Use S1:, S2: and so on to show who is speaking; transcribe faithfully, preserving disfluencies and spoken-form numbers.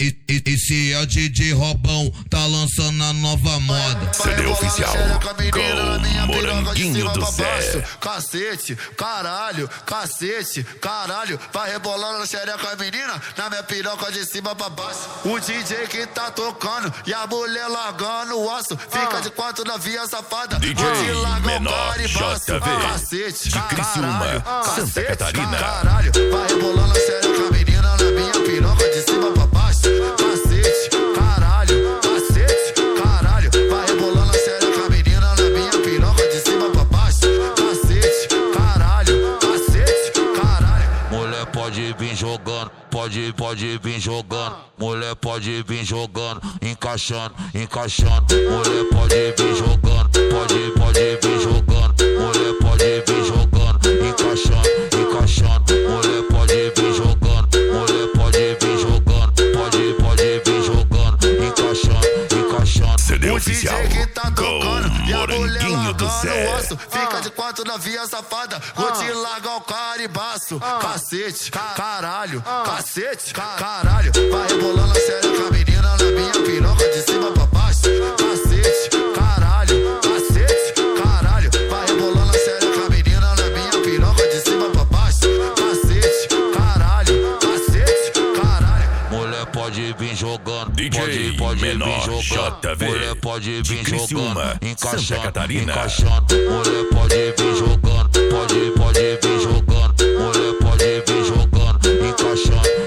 S1: E, e, esse é o D J Robão, tá lançando a nova moda.
S2: C D oficial com Moranguinho do Zé.
S3: Cacete, caralho, cacete, caralho. Vai rebolando na xereca, menina, na minha piroca de cima pra baixo. O D J que tá tocando e a mulher largando o osso. Fica de quatro na via safada.
S2: D J Menor J V
S3: cacete,
S2: de Criciúma, Santa Catarina.
S3: Caralho, vai rebolando na xereca, menina, na minha piroca de cima pra baixo. Cacete, caralho, cacete, caralho. Vai rebolando na xereca, menina, na minha piroca de cima pra baixo. Cacete, caralho, cacete, caralho.
S1: Mulher pode vir jogando, pode, pode vir jogando. Mulher pode vir jogando, encaixando, encaixando. Mulher pode vir jogando, pode, pode vir jogando. Mulher pode vir jogando, encaixando, encaixando. Mulher pode vir jogando, mulher pode vir jogando. Pode, pode vir jogando, encaixando, encaixando.
S2: C D oficial
S3: que tá tocando
S2: com
S3: e a mulher
S2: Moranguinho do
S3: largando
S2: Zé.
S3: o osso. Fica de quatro na via safada. Vou te largar o caribaço. Cacete, caralho, cacete, caralho. Vai rebolando a xereca, menina, na minha piroca de cima pra baixo. Cacete, caralho, cacete, caralho. Vai rebolando a xereca, menina, na minha piroca de cima pra baixo. Cacete, caralho, cacete, caralho.
S1: Mulher pode vir jogando,
S2: D J
S1: pode, pode vir
S2: Menor
S1: jogando.
S2: J V
S1: Mulher pode
S2: de
S1: vir
S2: Criciúma,
S1: jogando,
S2: Santa
S1: encaixando,
S2: Catarina.
S1: encaixando. Mulher pode vir jogando, pode, pode vir jogando. Mulher pode vir jogando, encaixando,